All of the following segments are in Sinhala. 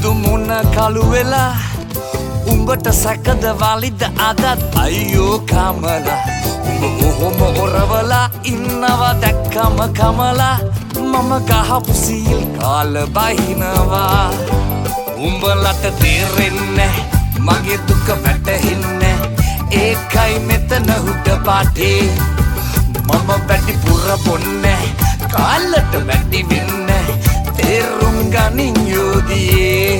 මුළු මුණ කළු වෙලා උඹට සැකද වලිද අදත් අයියෝ කමලා උඹ ඔහොම ඔරවලා ඉන්නවා දැක්කම කමලා මම ගහපු සීල් කාල බහිනවා උඹලට තේරෙන්නේ මගේ දුක වැටහෙන්නේ ඒකයි මෙතන හුට පාටේ මම වැඩි පුර බොන්නේ කාලට වැඩි වෙන්නේ තේරුම් ගනින් යෝධියේ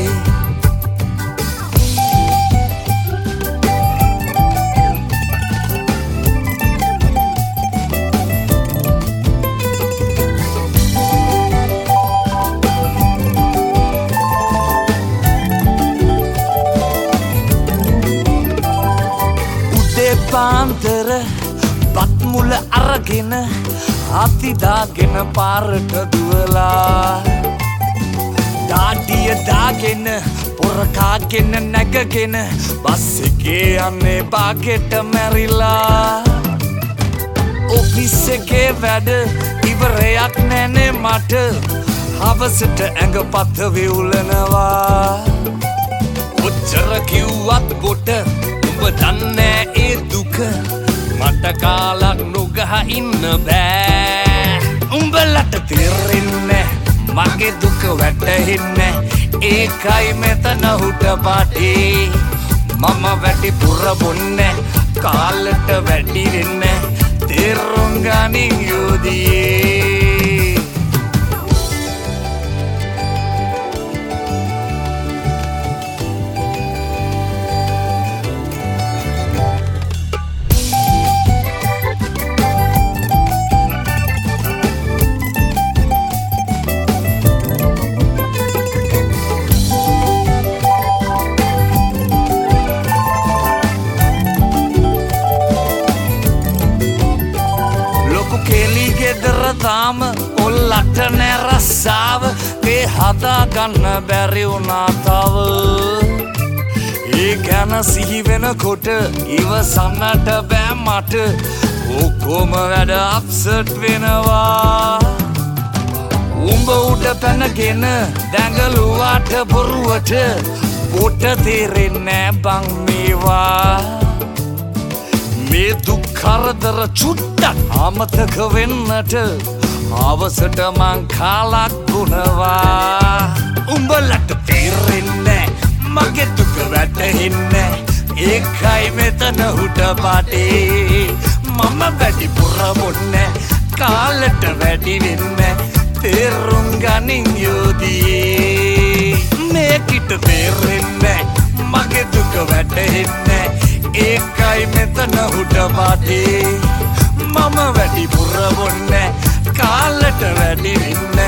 පාන්තර බත් මුල අරගෙන අතිදාගෙන පාරට දුවලා දාඩිය දාගෙන පොරකාගෙන නැගගෙන බස් එකේ යන්නේ බාගෙට මැරිලා ඔෆිස් එකේ වැඩ ඉවරයක් නැනේ මට හවසට ඇඟපත විවුලනවා ඔච්චර කිව්වත් බොට ඔබ දන්නේ ඒ දුක මට කාලක් නොගහ ඉන්න බෑ උඹලට තේරෙන්නේ මගේ දුක වැටහෙන්නේ ඒකයි මෙතන හුට පාටේ මම වැඩි පුර බොන්නේ කාලට වැඩි වෙන්නේ තේරුම් ගනින් යෝධියේ තාම ඔල්ලට නෑ රස්සාව ඒ හදා ගන්න බැරි වුණා තව ඒ ගැන සිහි වෙනකොට ඉවසන්නට බෑ මට ඔක්කොම වැඩ අප්සෙට් වෙනවා උඹ උඩ පැනගෙන දැඟලුවාට බොරුවට පොට තේරෙන්නේ බං මේවා මේ දුක් කරදර චුට්ටක් අමතක වෙන්නට අවසට මං කාලක් ගුණවා උඹලට තේරෙන්නේ මගේ දුක වැටහෙන්නේ ඒකයි මෙතන හුට පාටේ මම වැඩි පුර බොන්නේ කාලට වැඩි වෙන්නේ තේරුම් ගනින් යෝධියේ මේකිට තේරෙන්නේ මගේ දුක වැටහෙන්නේ ඒකයි මෙතන හුට පාටේ මම වැඩි පුර බොන්නේ කාලට වැඩි වෙන්නේ